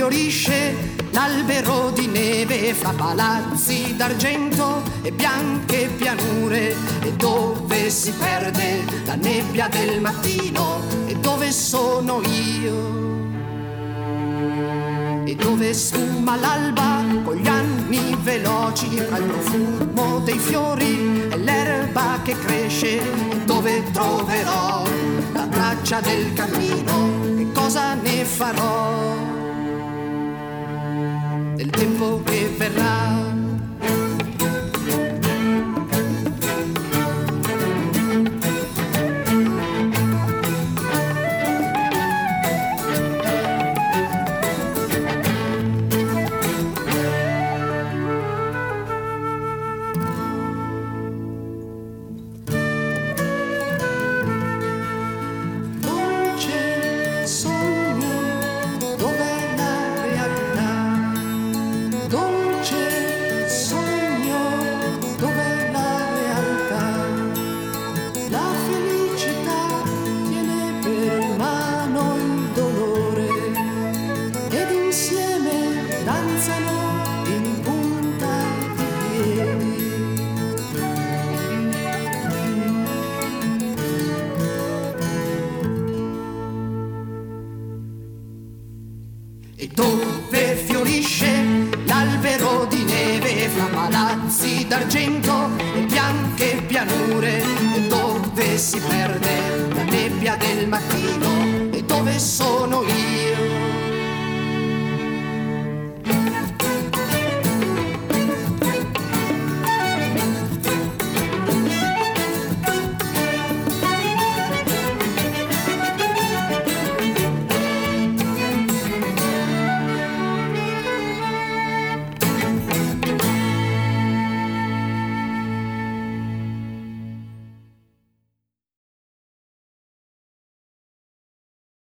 fiorisce l'albero di neve fra palazzi d'argento e bianche pianure, e dove si perde la nebbia del mattino, e dove sono io, e dove sfuma l'alba con gli anni veloci tra il profumo dei fiori e l'erba che cresce, e dove troverò la traccia del cammino e cosa ne farò del tempo che verrà. E dove fiorisce l'albero di neve fra palazzi d'argento e bianche pianure, e dove si perde la nebbia del mattino, e dove sono io,